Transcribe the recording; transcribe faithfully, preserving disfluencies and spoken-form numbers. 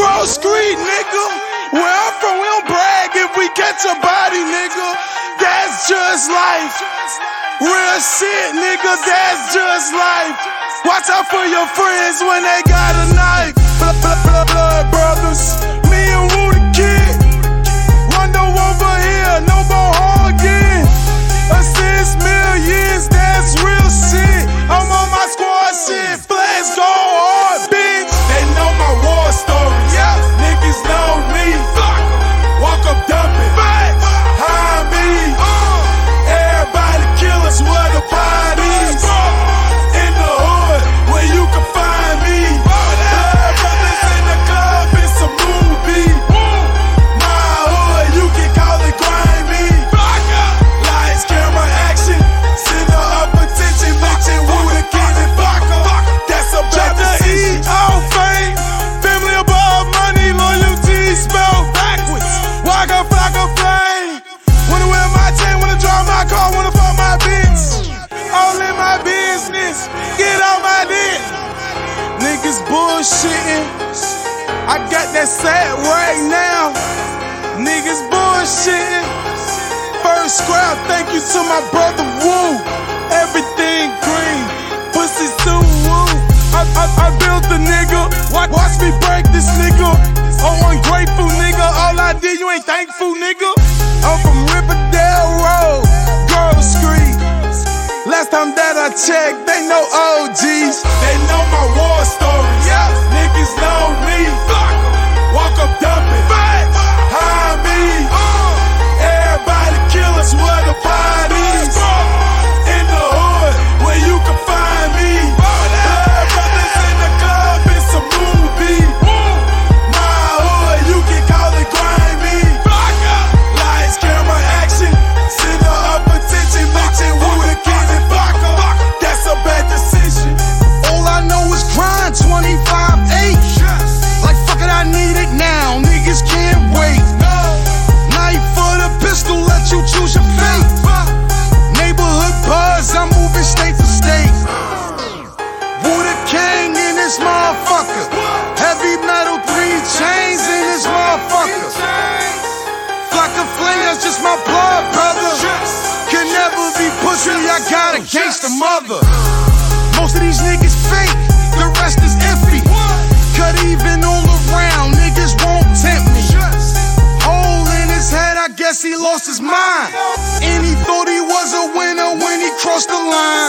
Grove Street, nigga. Where I'm from, we don't brag if we catch a body, nigga. That's just life. Real shit, nigga, that's just life. Watch out for your friends when they got a knife. Blood, blood, blood, blood brothers, me and Woo the Kid. Rondo over here, no more hogging. Assist millions, that's real shit. I'm on my squad shit, flags go hard, bitch. They know my war story, yeah. Niggas know me. Walk up dumping, high me. Everybody kill us, what the parties. In the hood, where you can find me. Blood brothers in the club, it's a movie. My hood, you can call it grimy. Lights, camera, action. Center of attention, mention Woo the Kid and Vodka. That's about to see all fame. Family above money, loyalty spelled backwards. Waka flocka flame. Wanna wear my chain, wanna drive my car, wanna fuck my bitch. All in my business, get out my dick. Niggas bullshitting, I got that set right now. Niggas bullshitting. First scrap, thank you to my brother Woo. Everything green, pussy too woo. I, I, I built the nigga, watch, watch me break this nigga. Oh, ungrateful nigga, all I did, you ain't thankful nigga. I'm from Riverdale Road, Grove Street. Last time that I checked, they know O Gs. They know my war story, yeah. Niggas know me. Walk up dumping, high me. Everybody kill us, what the parties. In the hood, where you can find me. Blood brothers in the club, it's a movie. My hood, you can call it grimy. Lights, camera, action. Center of attention, mention Woo the Kid and Vodka. That's a bad decision. All I know is grind, twenty-five eight. Like fuck it, I need it now. Niggas can't wait. Knife for the pistol, let you choose your fate. Neighborhood buzz, I'm moving state to state. Woo the King in this motherfucker. Heavy metal, three chains in this motherfucker. Flocka flame, that's just my blood, brother. Can never be pussy, I got a gangster mother. Most of these niggas fake, the rest is iffy. Cut even all around, niggas won't tempt me. Hole in his head, I guess he lost his mind. And he thought he was a winner when he crossed the line.